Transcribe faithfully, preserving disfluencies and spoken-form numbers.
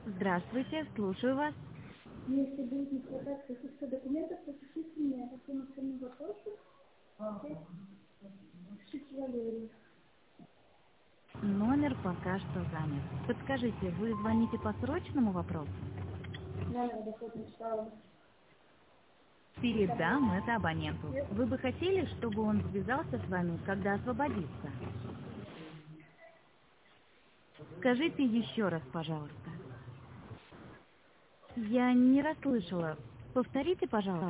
Здравствуйте, слушаю вас. Если будет не хватать каких-то документов, напишите мне по телефону вопросы. Пишите Валерий. Номер пока что занят. Подскажите, вы звоните по срочному вопросу? Номер доходный стал. Передам это абоненту. Вы бы хотели, чтобы он связался с вами, когда освободится? Скажите еще раз, пожалуйста. Я не расслышала. Повторите, пожалуйста.